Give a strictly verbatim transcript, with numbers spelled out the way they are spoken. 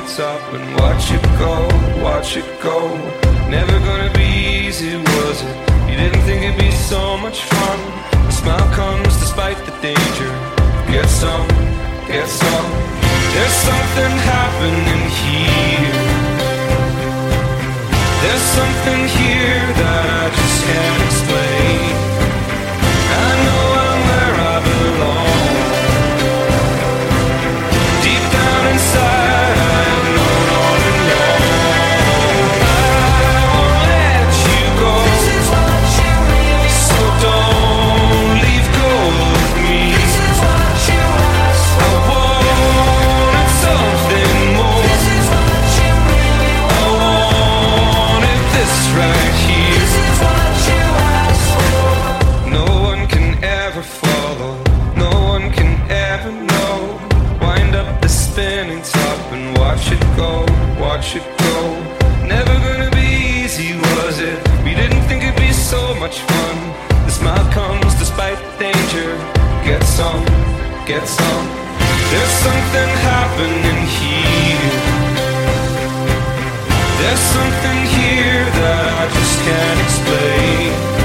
top and watch it go, watch it go. Never gonna be easy, was it? You didn't think it'd be so much fun. A smile comes despite the danger. Get some, get some. There's something happening here. There's something here that I just can't explain. I know I'm where I belong. Deep down inside I have known all along. I won't let you go, so don't leave go of me. I wanted something more. I wanted this right here. No one can ever follow, no one can ever know. Wind up the spinning top and watch it go, watch it go. Never gonna be easy, was it? We didn't think it'd be so much fun. The smile comes despite the danger. Get some, get some. There's something happening here. There's something here that I just can't explain.